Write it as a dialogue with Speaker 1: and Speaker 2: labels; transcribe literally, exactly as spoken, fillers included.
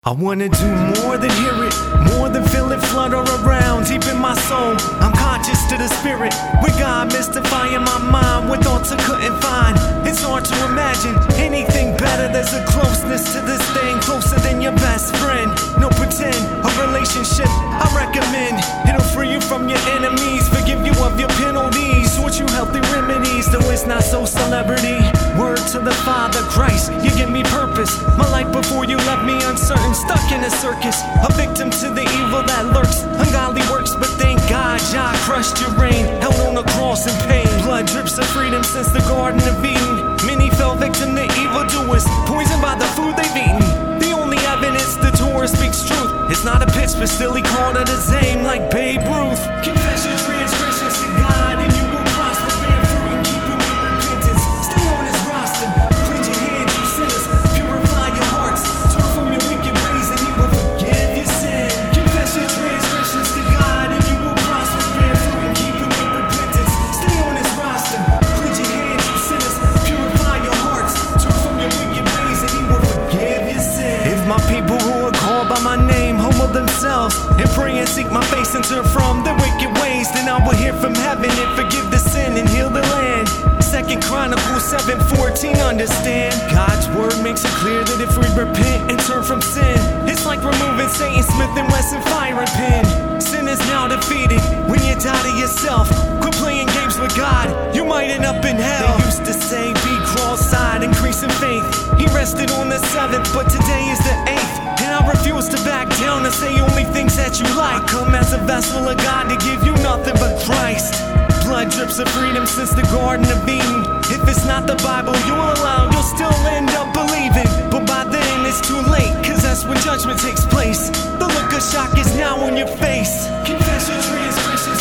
Speaker 1: I wanna do more than hear it, more than feel it flutter around deep in my soul. I'm conscious to the spirit, with God mystifying my mind with thoughts I couldn't find. It's hard to imagine anything better. There's a closeness to this thing, closer than your best friend. No pretend, a relationship I recommend. It'll free you from your enemies, forgive you of your penalties, sort you healthy remedies, though it's not so celebrity. Word to the Father, Christ, you give me purpose. My life before you left me uncertain, stuck in a circus, a victim to the evil that lurks. Ungodly works, but thank God, Jah crushed your reign, held on a cross in pain. Blood drips of freedom since the Garden of Eden. Many fell victim to evildoers, poisoned by the food they've eaten. The only evidence the Torah speaks truth. It's not a pitch, but still he called it his aim, like Babe Ruth. Confess your transgressions to God, and you will prosper. Bear fruit and keep him in repentance. Stay on his roster. Cleanse your hands, you sinners. Purify your hearts. Turn from your wicked ways, and he will forgive your sin. Confess your transgressions to God, and you will prosper. Bear fruit and keep him in repentance. Stay on his roster. Cleanse your hands, you sinners. Purify your hearts. Turn from your wicked ways, and he will forgive your sin. If my people who are called by my name humble themselves and pray and seek my face and turn from their wicked ways, then I will hear from heaven and forgive the sin and heal the land. Second Chronicles seven fourteen, understand? God's word makes it clear that if we repent and turn from sin, it's like removing Satan, Smith and Wesson firing pin. Sin is now defeated when you die to yourself. Quit playing games with God, you might end up in hell. They used to say be cross-eyed, increase in faith. He rested on the seventh, but today is the eighth. And I refuse to back down and say only things that you like. I come as a vessel of God to give you nothing but Christ. Blood drips of freedom since the Garden of Eden. If it's not the Bible you will allow, you'll still end up believing. But by then it's too late, cause that's when judgment takes place. The look of shock is now on your face. Confess your transgressions